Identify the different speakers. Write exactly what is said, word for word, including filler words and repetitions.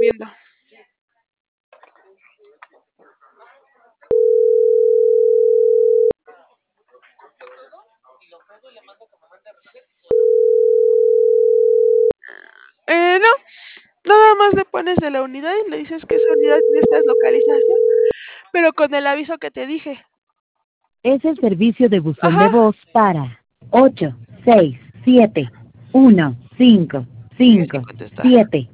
Speaker 1: viendo. Eh, no, nada más le pones de la unidad y le dices que esa unidad necesitas localización, pero con el aviso que te dije.
Speaker 2: Es el servicio de buzón
Speaker 1: Ajá.
Speaker 2: de voz para ocho seis siete uno cinco
Speaker 1: Sigue sin
Speaker 2: cinco
Speaker 1: contestar.
Speaker 2: siete